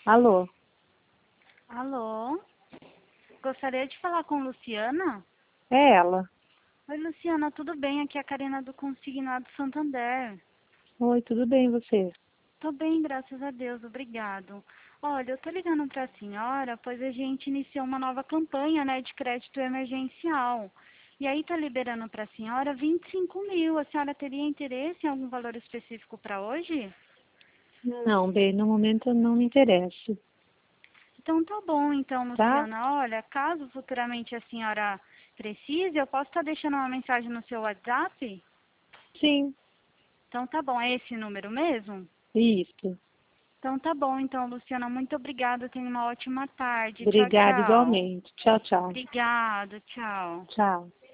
Alô? Alô? Gostaria de falar com Luciana? É ela. Oi, Luciana, tudo bem? Aqui é a Karina do Consignado Santander. Oi, tudo bem, e você? Tô bem, graças a Deus, obrigado. Olha, eu tô ligando para a senhora, pois a gente iniciou uma nova campanha, né, de crédito emergencial. E aí tá liberando para a senhora 25 mil. A senhora teria interesse em algum valor específico para hoje? Não, bem, no momento não me interessa, Então tá bom, então, tá? Luciana. Olha, caso futuramente a senhora precise, eu posso estar deixando uma mensagem no seu WhatsApp? Sim, Então tá bom, é esse número mesmo? isso. Então tá bom, então, Luciana, muito obrigada. Tenha uma ótima tarde. Tchau, Obrigada tchau. igualmente. Tchau, tchau. Obrigado, tchau. Tchau.